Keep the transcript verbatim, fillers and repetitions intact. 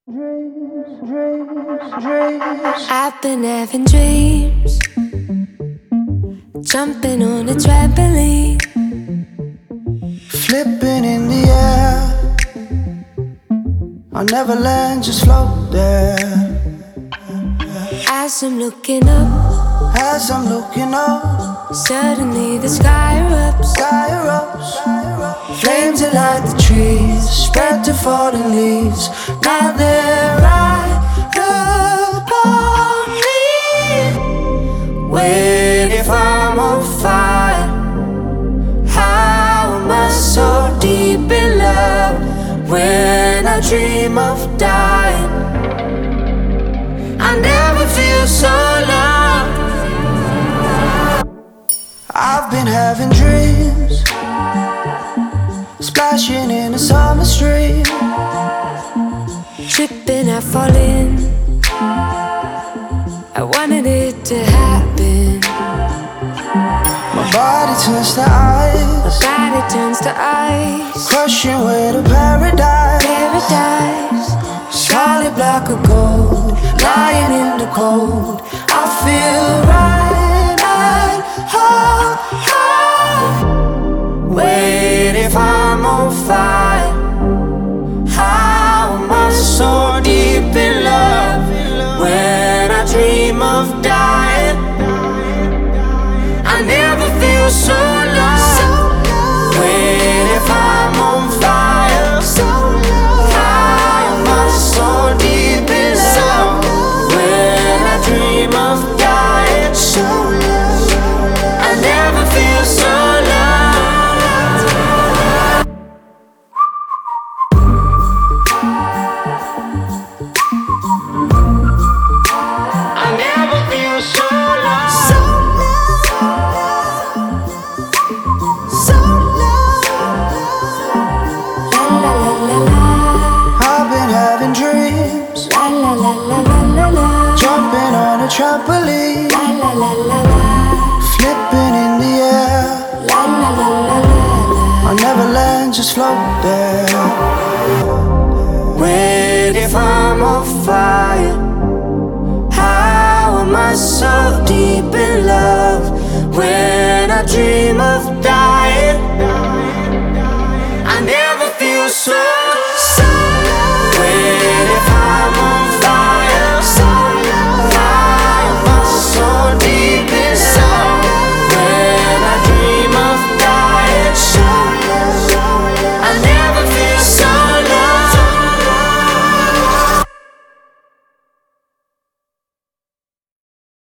Dreams, dreams, dreams. I've been having dreams, jumping on a trampoline, flipping in the air. I'll never land, just float there. As I'm looking up, As I'm looking up, suddenly the sky erupts. sky erupts. Flames that light the trees, spread to fallen leaves. Now they're right upon me. Wait, if I'm on fire, how am I so deep in love? When I dream of dying, I never feel so loved. I've been having dreams, splashing in a summer stream, Tripping, I fall in. I wanted it to happen. my body turns to ice, Body turns to ice. crushing way to paradise. Paradise. Solid block of gold, lying in the cold. I feel right at home. Wait, if I'm on fire, how am I so deep in love? When I dream of dying, I never feel so loved. Wait, if I'm on fire, how am I so deep in love? When I dream of dying, I never feel so loved. I never feel so loved. So so La la la la la. I've been having dreams, La la la la la la la. jumping on a trampoline, La la la la la. flipping in the air. La la la la la. I'll never land, just float there. Wait, if I'm on fire, how am I so deep in love? When I dream of